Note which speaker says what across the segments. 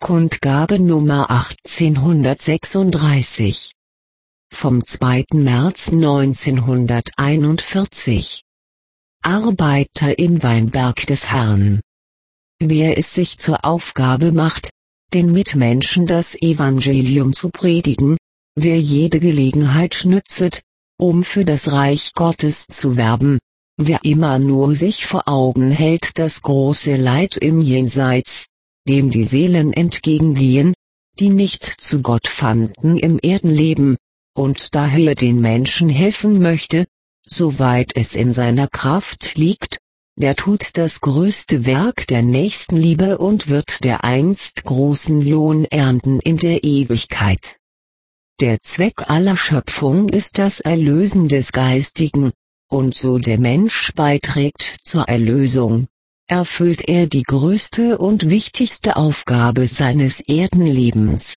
Speaker 1: Kundgabe Nummer 1836. Vom 2. März 1941. Arbeiter im Weinberg des Herrn. Wer es sich zur Aufgabe macht, den Mitmenschen das Evangelium zu predigen, wer jede Gelegenheit nützet, um für das Reich Gottes zu werben, wer immer nur sich vor Augen hält das große Leid im Jenseits, dem die Seelen entgegengehen, die nicht zu Gott fanden im Erdenleben, und daher den Menschen helfen möchte, soweit es in seiner Kraft liegt, der tut das größte Werk der Nächstenliebe und wird dereinst großen Lohn ernten in der Ewigkeit. Der Zweck aller Schöpfung ist das Erlösen des Geistigen, und so der Mensch beiträgt zur Erlösung, erfüllt er die größte und wichtigste Aufgabe seines Erdenlebens.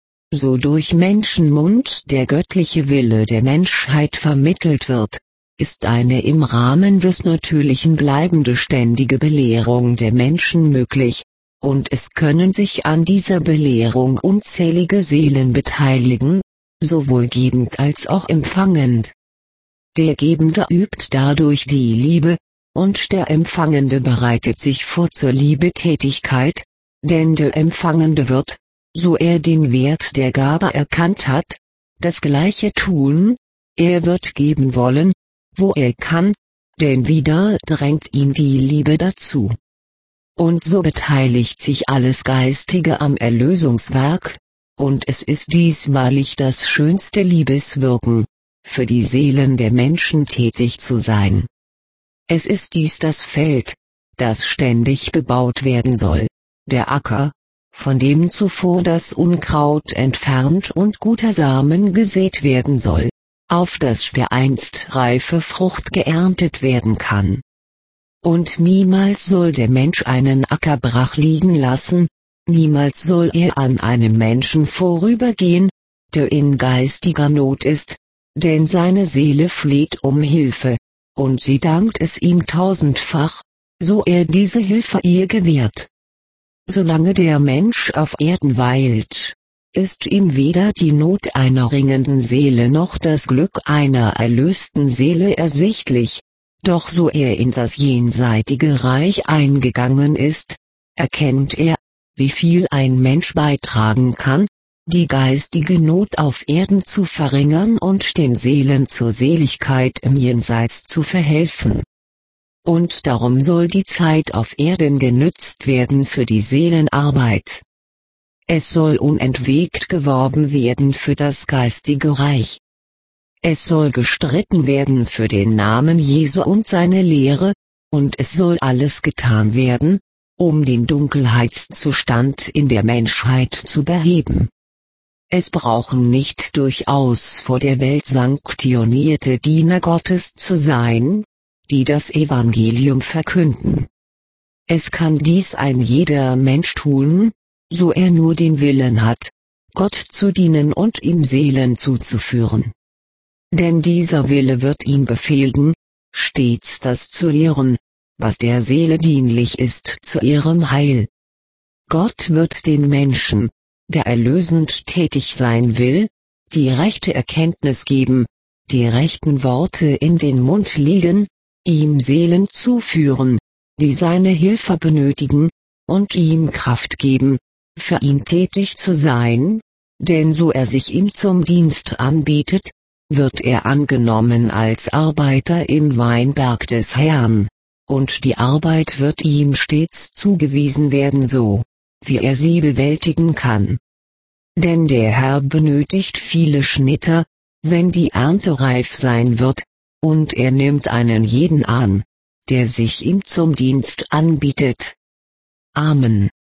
Speaker 1: So durch Menschenmund der göttliche Wille der Menschheit vermittelt wird, ist eine im Rahmen des Natürlichen bleibende ständige Belehrung der Menschen möglich, und es können sich an dieser Belehrung unzählige Seelen beteiligen, sowohl gebend als auch empfangend. Der Gebende übt dadurch die Liebe, und der Empfangende bereitet sich vor zur Liebetätigkeit, denn der Empfangende wird, so er den Wert der Gabe erkannt hat, das Gleiche tun, er wird geben wollen, wo er kann, denn wieder drängt ihn die Liebe dazu. Und so beteiligt sich alles Geistige am Erlösungswerk, und es ist diesmalig das schönste Liebeswirken, für die Seelen der Menschen tätig zu sein. Es ist dies das Feld, das ständig bebaut werden soll, der Acker, von dem zuvor das Unkraut entfernt und guter Samen gesät werden soll, auf das dereinst reife Frucht geerntet werden kann. Und niemals soll der Mensch einen Acker brach liegen lassen, niemals soll er an einem Menschen vorübergehen, der in geistiger Not ist, denn seine Seele fleht um Hilfe, und sie dankt es ihm tausendfach, so er diese Hilfe ihr gewährt. Solange der Mensch auf Erden weilt, ist ihm weder die Not einer ringenden Seele noch das Glück einer erlösten Seele ersichtlich, doch so er in das jenseitige Reich eingegangen ist, erkennt er, wie viel ein Mensch beitragen kann, die geistige Not auf Erden zu verringern und den Seelen zur Seligkeit im Jenseits zu verhelfen. Und darum soll die Zeit auf Erden genützt werden für die Seelenarbeit. Es soll unentwegt geworben werden für das geistige Reich. Es soll gestritten werden für den Namen Jesu und seine Lehre, und es soll alles getan werden, um den Dunkelheitszustand in der Menschheit zu beheben. Es brauchen nicht durchaus vor der Welt sanktionierte Diener Gottes zu sein, die das Evangelium verkünden. Es kann dies ein jeder Mensch tun, so er nur den Willen hat, Gott zu dienen und ihm Seelen zuzuführen. Denn dieser Wille wird ihn befähigen, stets das zu lehren, was der Seele dienlich ist zu ihrem Heil. Gott wird dem Menschen, der erlösend tätig sein will, die rechte Erkenntnis geben, die rechten Worte in den Mund legen, ihm Seelen zuführen, die seine Hilfe benötigen, und ihm Kraft geben, für ihn tätig zu sein, denn so er sich ihm zum Dienst anbietet, wird er angenommen als Arbeiter im Weinberg des Herrn, und die Arbeit wird ihm stets zugewiesen werden so, wie er sie bewältigen kann. Denn der Herr benötigt viele Schnitter, wenn die Ernte reif sein wird, und er nimmt einen jeden an, der sich ihm zum Dienst anbietet. Amen.